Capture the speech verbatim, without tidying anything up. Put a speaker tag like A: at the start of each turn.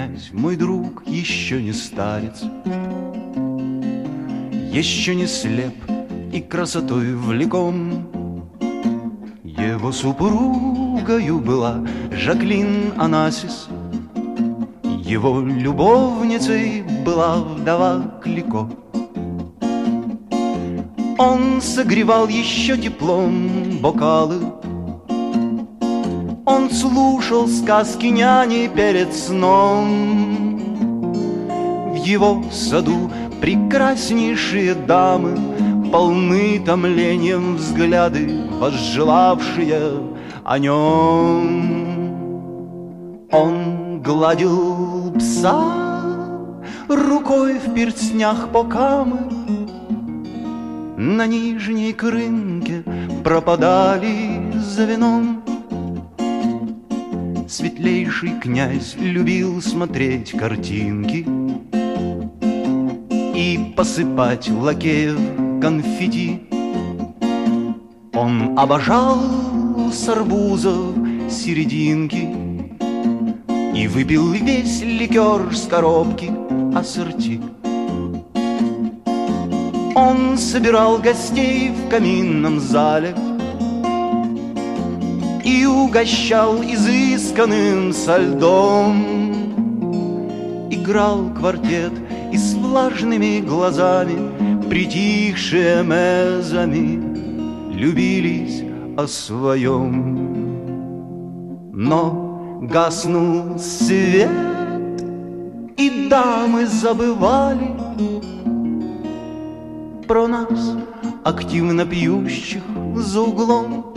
A: князь, мой друг, еще не старец, еще не слеп и красотой влеком. Его супругою была Жаклин Онасис, его любовницей была вдова Клико. Он согревал еще теплом бокалы, он слушал сказки няни перед сном. В его саду прекраснейшие дамы, полны томлением взгляды, возжелавшие о нем. Он гладил пса рукой в перстнях покамы, на нижней крынке пропадали за вином. Светлейший князь любил смотреть картинки и посыпать лакеев конфетти. Он обожал с арбузов серединки и выпил весь ликер с коробки ассорти. Он собирал гостей в каминном зале и угощал изысканным со льдом. Играл квартет и с влажными глазами притихшие мезами любились о своем. Но гаснул свет, и дамы забывали про нас, активно пьющих за углом.